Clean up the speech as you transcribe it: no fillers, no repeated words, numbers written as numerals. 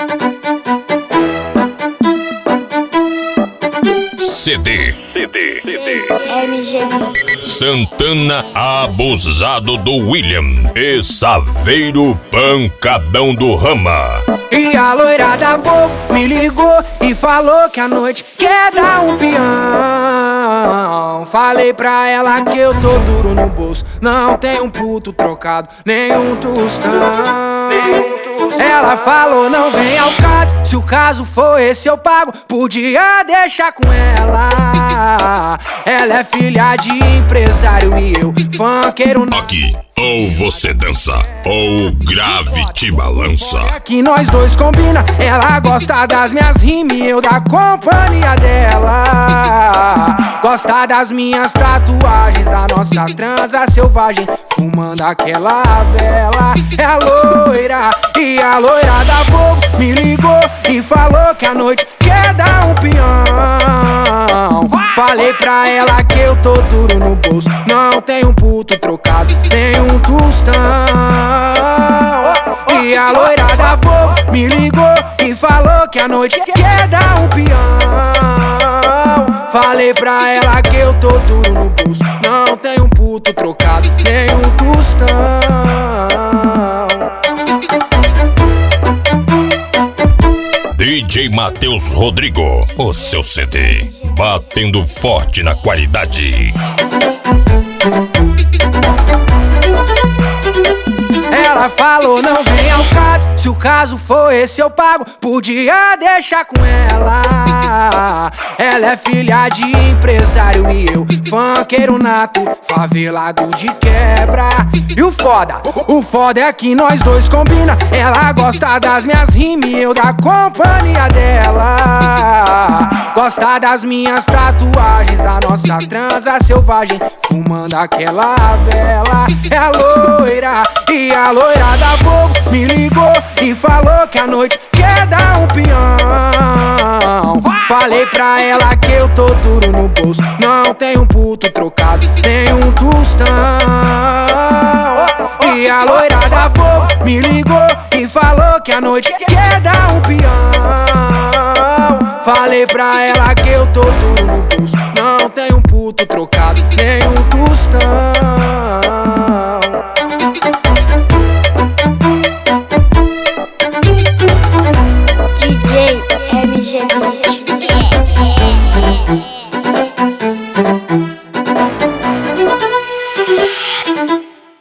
CD. MG. Santana Abusado do William e Saveiro Pancadão do Rama. E a loirada me ligou e falou que a noite quer dar um peão. Falei pra ela que eu tô duro no bolso, não tenho um puto trocado, nem um tostão. Ela falou não vem ao caso, se o caso for esse eu pago, podia deixar com ela. Ela é filha de empresário e eu funkeiro. Aqui, ou você dança, ou o grave te balança. Aqui nós dois combina, ela gosta das minhas rimas e eu da companhia dela. Gosta das minhas tatuagens, da nossa transa selvagem, fumando aquela vela. É a loira, e a loira da fogo me ligou e falou que a noite quer dar um peão. Falei pra ela que eu tô duro no bolso, não tenho um puto trocado, nem um tostão. E a loira da fogo me ligou e falou que a noite quer dar um peão. Falei pra ela que eu tô duro no bolso, não tenho um puto trocado, nem um tostão. DJ Matheus Rodrigo, o seu CD, batendo forte na qualidade. Ela falou não vem ao caso, se o caso for esse eu pago, podia deixar com ela. Ela é filha de empresário e eu funkeiro nato, favelado de quebra. E o foda é que nós dois combina, ela gosta das minhas rimas e eu da companhia dela. Gosta das minhas tatuagens, da nossa transa selvagem, fumando aquela vela. É a loira, e a loira da fogo me ligou e falou que a noite quer dar um peão. Falei pra ela que eu tô duro no bolso, não tenho um puto trocado, nem um tostão. E a loira da fogo me ligou e falou que a noite quer dar um peão. Falei pra ela que eu tô duro no bolso, não tenho um puto trocado, nem um tostão.